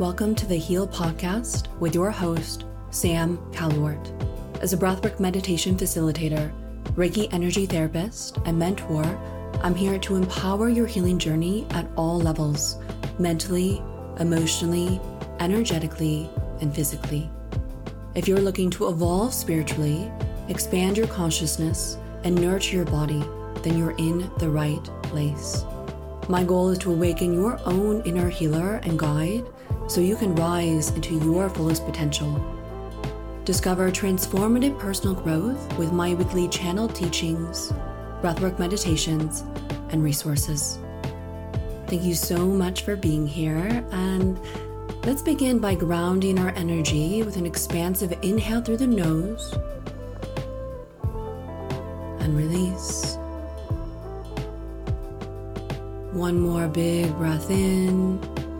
Welcome to the Heal Podcast with your host, Sam Calwart. As a breathwork meditation facilitator, Reiki energy therapist, and mentor, I'm here to empower your healing journey at all levels, mentally, emotionally, energetically, and physically. If you're looking to evolve spiritually, expand your consciousness, and nurture your body, then you're in the right place. My goal is to awaken your own inner healer and guide so you can rise into your fullest potential. Discover transformative personal growth with my weekly channeled teachings, breathwork meditations, and resources. Thank you so much for being here, and let's begin by grounding our energy with an expansive inhale through the nose and release. One more big breath in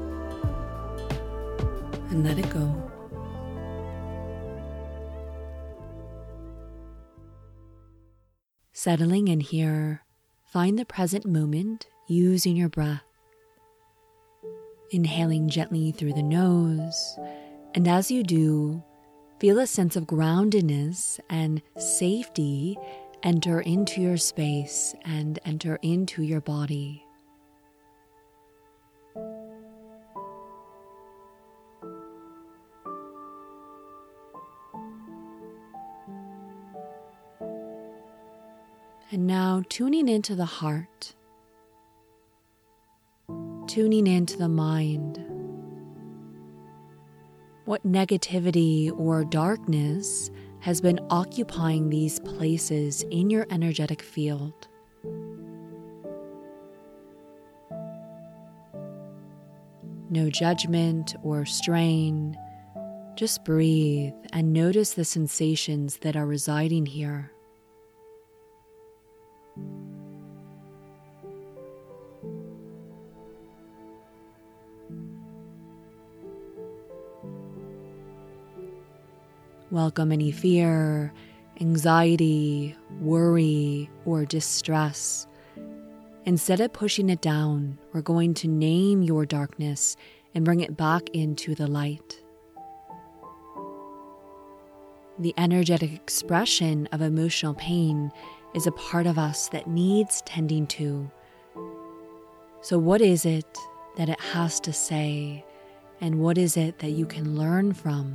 and let it go. Settling in here, find the present moment using your breath. Inhaling gently through the nose, and as you do, feel a sense of groundedness and safety enter into your space and enter into your body. And now tuning into the heart, tuning into the mind. What negativity or darkness has been occupying these places in your energetic field? No judgment or strain, just breathe and notice the sensations that are residing here. Welcome any fear, anxiety, worry, or distress. Instead of pushing it down, we're going to name your darkness and bring it back into the light. The energetic expression of emotional pain is a part of us that needs tending to. So what is it that it has to say, and what is it that you can learn from?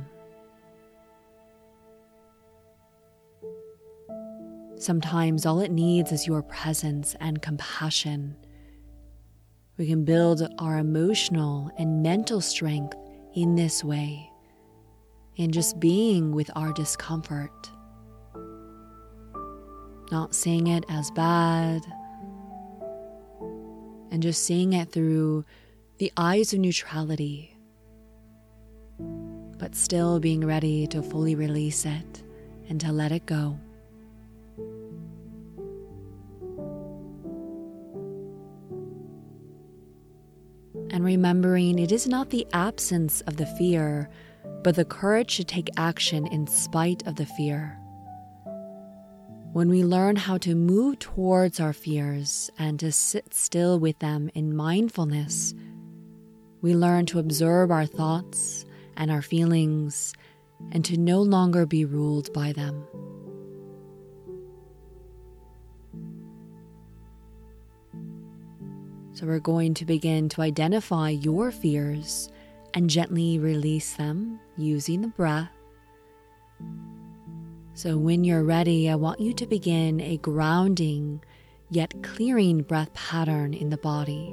Sometimes all it needs is your presence and compassion. We can build our emotional and mental strength in this way, in just being with our discomfort. Not seeing it as bad, and just seeing it through the eyes of neutrality, but still being ready to fully release it and to let it go. And remembering it is not the absence of the fear, but the courage to take action in spite of the fear. When we learn how to move towards our fears and to sit still with them in mindfulness, we learn to observe our thoughts and our feelings and to no longer be ruled by them. So we're going to begin to identify your fears and gently release them using the breath. So when you're ready, I want you to begin a grounding yet clearing breath pattern in the body.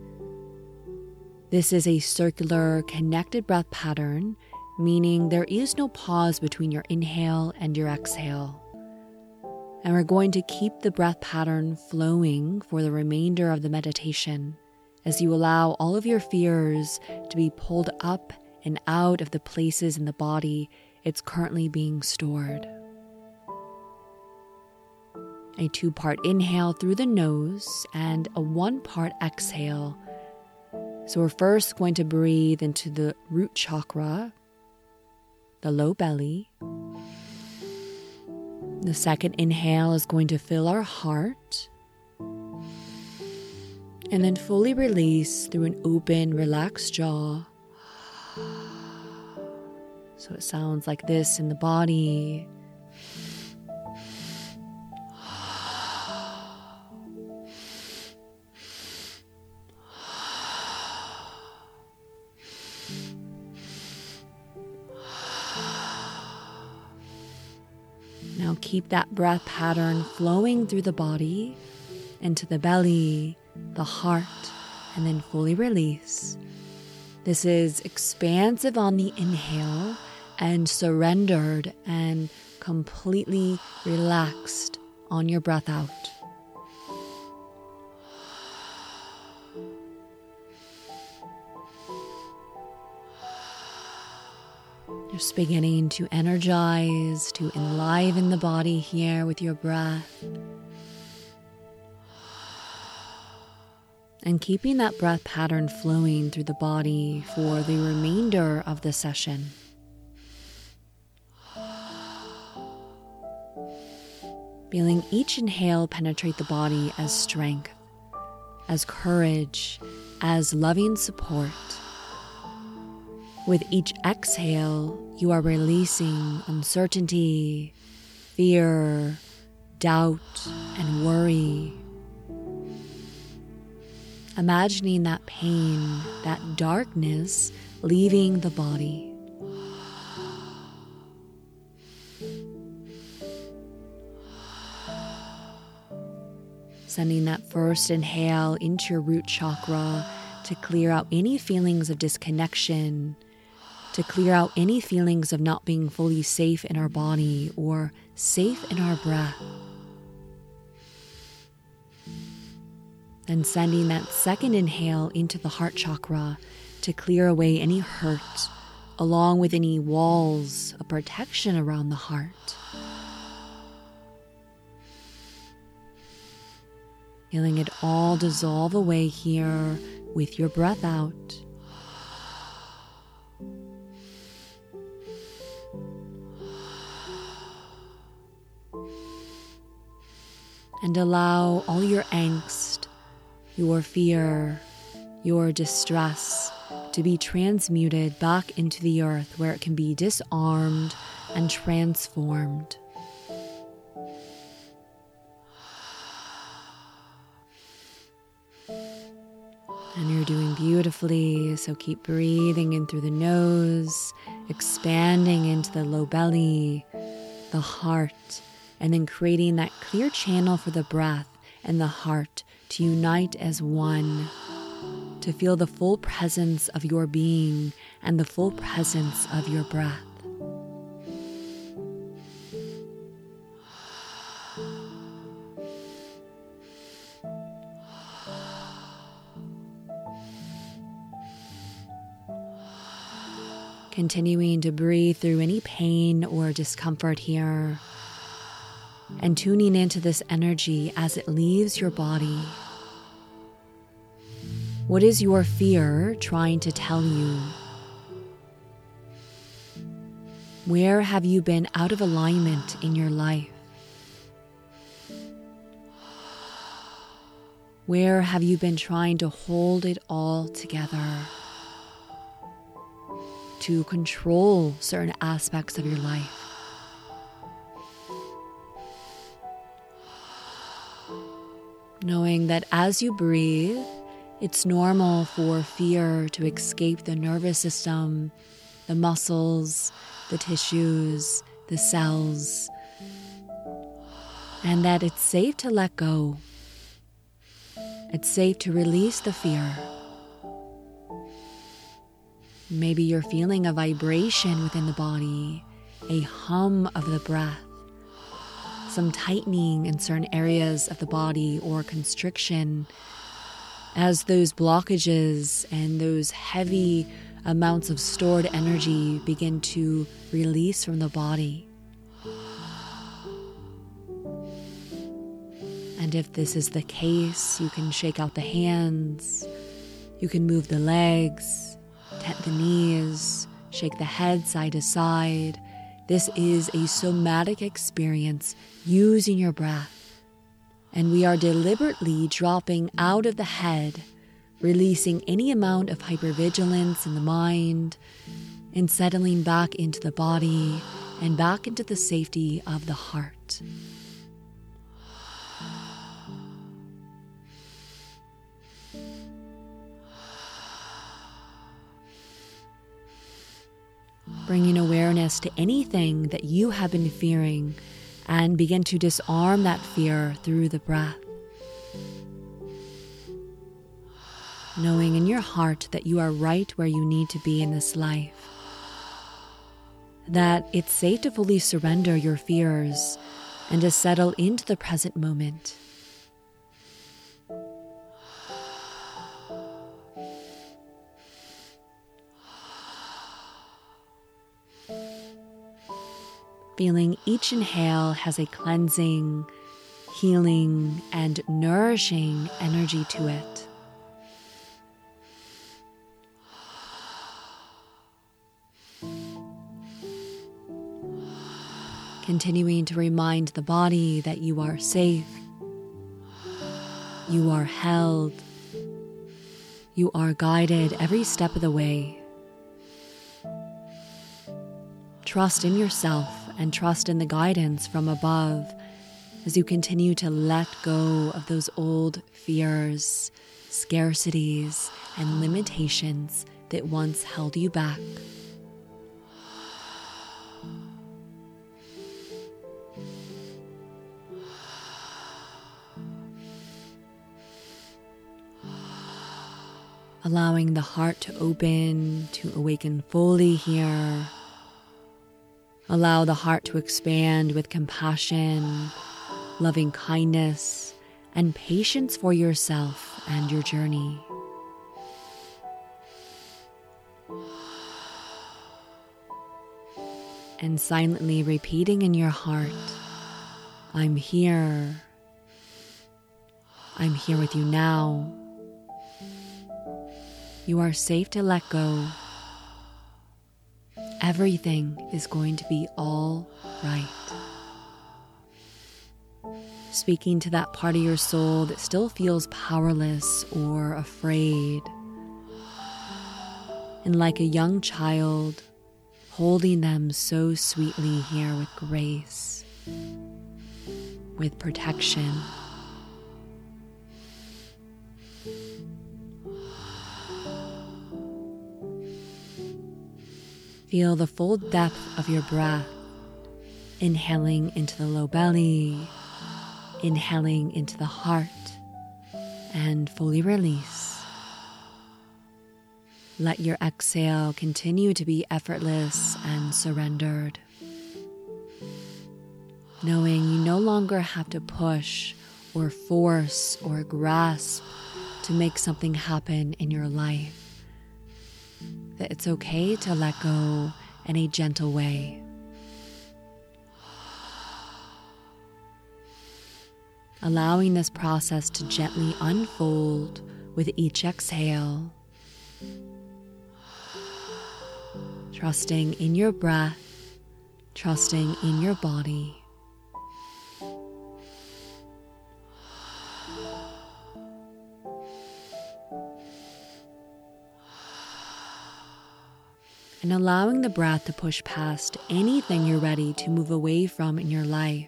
This is a circular, connected breath pattern, meaning there is no pause between your inhale and your exhale. And we're going to keep the breath pattern flowing for the remainder of the meditation as you allow all of your fears to be pulled up and out of the places in the body it's currently being stored. A 2-part inhale through the nose and a 1-part exhale. So we're first going to breathe into the root chakra, the low belly. The second inhale is going to fill our heart. And then fully release through an open, relaxed jaw. So it sounds like this in the body. Now keep that breath pattern flowing through the body, into the belly, the heart, and then fully release. This is expansive on the inhale and surrendered and completely relaxed on your breath out. Just beginning to energize, to enliven the body here with your breath. And keeping that breath pattern flowing through the body for the remainder of the session. Feeling each inhale penetrate the body as strength, as courage, as loving support. With each exhale, you are releasing uncertainty, fear, doubt, and worry. Imagining that pain, that darkness leaving the body. Sending that first inhale into your root chakra to clear out any feelings of disconnection, to clear out any feelings of not being fully safe in our body or safe in our breath. Then sending that second inhale into the heart chakra to clear away any hurt, along with any walls of protection around the heart. Feeling it all dissolve away here with your breath out. And allow all your angst, your fear, your distress to be transmuted back into the earth where it can be disarmed and transformed. And you're doing beautifully, so keep breathing in through the nose, expanding into the low belly, the heart, and then creating that clear channel for the breath and the heart to unite as one, to feel the full presence of your being and the full presence of your breath. Continuing to breathe through any pain or discomfort here, and tuning into this energy as it leaves your body. What is your fear trying to tell you? Where have you been out of alignment in your life? Where have you been trying to hold it all together, to control certain aspects of your life? Knowing that as you breathe, it's normal for fear to escape the nervous system, the muscles, the tissues, the cells, and that it's safe to let go. It's safe to release the fear. Maybe you're feeling a vibration within the body, a hum of the breath, some tightening in certain areas of the body or constriction as those blockages and those heavy amounts of stored energy begin to release from the body. And if this is the case, you can shake out the hands, you can move the legs, tent the knees, shake the head side to side. This is a somatic experience using your breath. And we are deliberately dropping out of the head, releasing any amount of hypervigilance in the mind, and settling back into the body and back into the safety of the heart. Bringing awareness to anything that you have been fearing and begin to disarm that fear through the breath. Knowing in your heart that you are right where you need to be in this life. That it's safe to fully surrender your fears and to settle into the present moment. Feeling each inhale has a cleansing, healing, and nourishing energy to it. Continuing to remind the body that you are safe, you are held, you are guided every step of the way. Trust in yourself and trust in the guidance from above as you continue to let go of those old fears, scarcities, and limitations that once held you back. Allowing the heart to open, to awaken fully here. Allow the heart to expand with compassion, loving kindness, and patience for yourself and your journey. And silently repeating in your heart, I'm here. I'm here with you now. You are safe to let go. Everything is going to be all right. Speaking to that part of your soul that still feels powerless or afraid. And like a young child, holding them so sweetly here with grace, with protection. Feel the full depth of your breath, inhaling into the low belly, inhaling into the heart, and fully release. Let your exhale continue to be effortless and surrendered, knowing you no longer have to push or force or grasp to make something happen in your life. That it's okay to let go in a gentle way. Allowing this process to gently unfold with each exhale. Trusting in your breath, trusting in your body. And allowing the breath to push past anything you're ready to move away from in your life.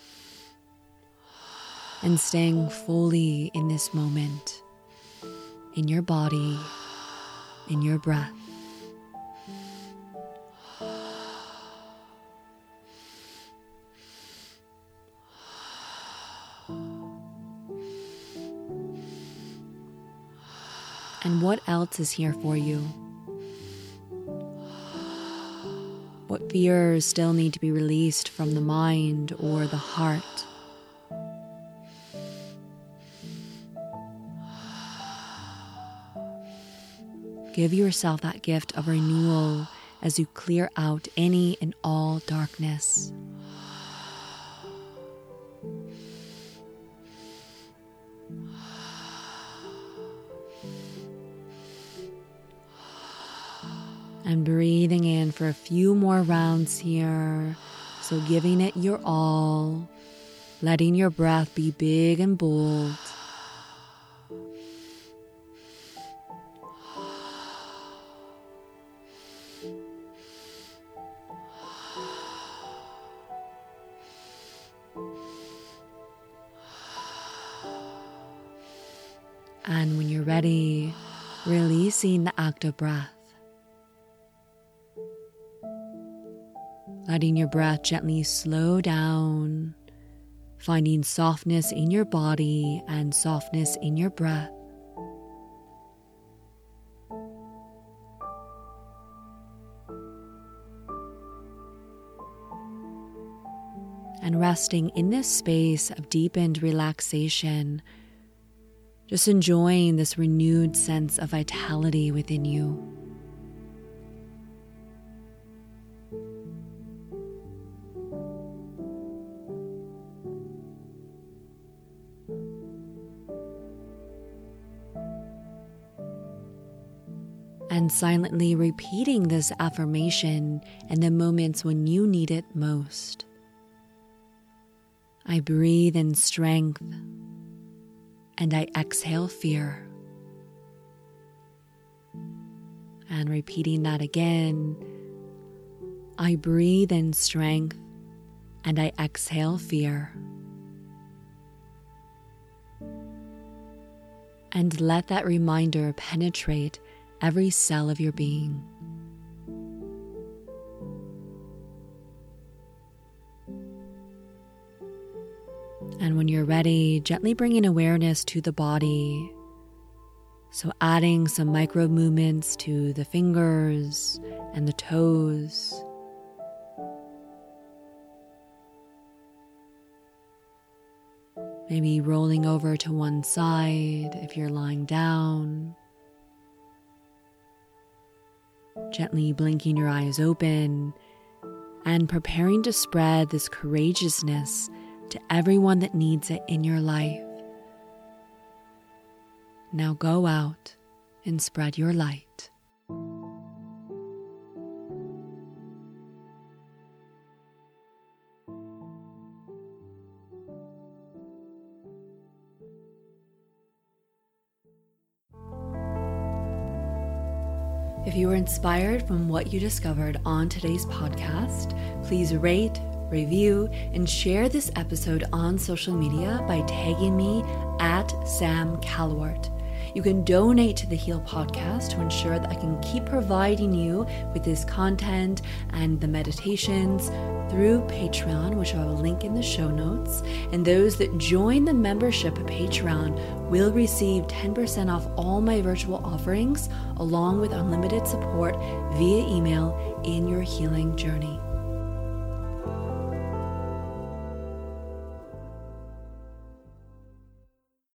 And staying fully in this moment, in your body, in your breath. And what else is here for you? What fears still need to be released from the mind or the heart? Give yourself that gift of renewal as you clear out any and all darkness. And breathing in for a few more rounds here. So giving it your all, letting your breath be big and bold. And when you're ready, releasing the active breath. Letting your breath gently slow down, finding softness in your body and softness in your breath. And resting in this space of deepened relaxation, just enjoying this renewed sense of vitality within you. And silently repeating this affirmation in the moments when you need it most. I breathe in strength, and I exhale fear. And repeating that again, I breathe in strength, and I exhale fear. And let that reminder penetrate every cell of your being. And when you're ready, gently bringing awareness to the body. So adding some micro movements to the fingers and the toes. Maybe rolling over to one side if you're lying down. Gently blinking your eyes open and preparing to spread this courageousness to everyone that needs it in your life. Now go out and spread your light. If you were inspired from what you discovered on today's podcast, please rate, review, and share this episode on social media by tagging me at Sam Calwart. You can donate to the Heal Podcast to ensure that I can keep providing you with this content and the meditations through Patreon, which I will link in the show notes. And those that join the membership at Patreon will receive 10% off all my virtual offerings, along with unlimited support via email in your healing journey.